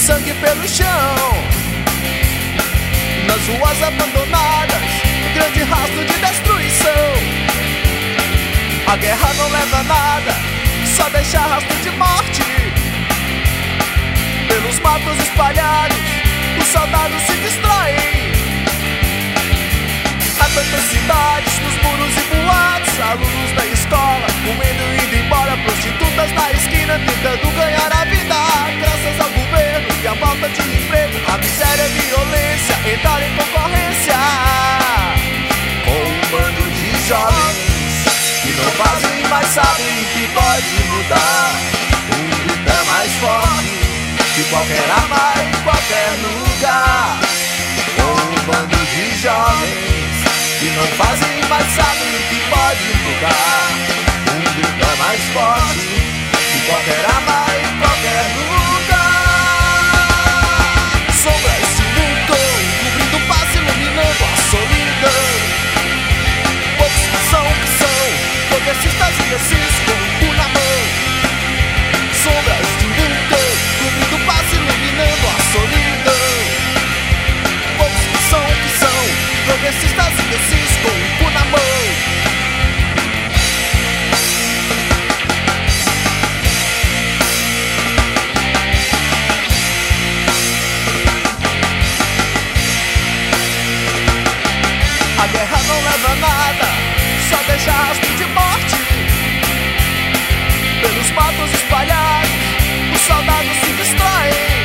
sangue pelo chão. Nas ruas abandonadas, um grande rastro de destruição. A guerra não leva a nada, só deixa rastro de morte. Pelos matos espalhados, os soldados se distraem. Há tantas cidades, nos muros e boates, alunos da escola comendo e indo embora, prostitutas na esquina tentando ganhar a vida. Graças ao governo e à falta de emprego, a miséria e a violência entraram em concorrência com um bando de jovens que não fazem, mas sabem que pode mudar. Um grito é mais forte que qualquer arma em qualquer lugar. Com um bando de jovens que não fazem, mas sabem que pode mudar. Um grito é mais forte que qualquer arma em qualquer lugar. Sombras se lutam, cobrindo o passo, iluminando a solidão. Poucos que são progressistas indecis com o cu na mão. Sombras se lutam, cobrindo o passo, iluminando a solidão. Poucos que são progressistas indecis com o cu na mão. A guerra não leva a nada, só deixa rastro de morte. Pelos matos espalhados, os soldados se distraem.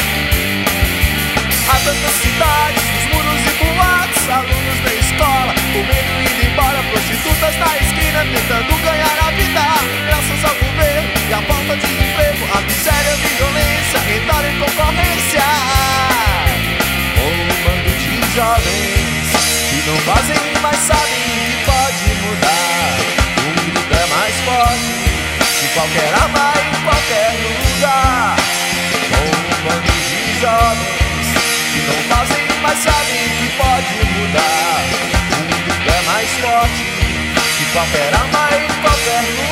Há tantas cidades, nos muros e boates, alunos da escola comendo e indo embora, prostitutas na esquina tentando ganhar a vida. Graças ao governo e à falta de emprego, a miséria e a violência entraram em concorrência com um bando de jovens que não fazem, mas sabem que pode mudar. Um grito é mais forte que qualquer arma em qualquer lugar. Com um bando de jovens que não fazem, mas sabem que pode mudar. Um grito é mais forte que qualquer arma em qualquer lugar.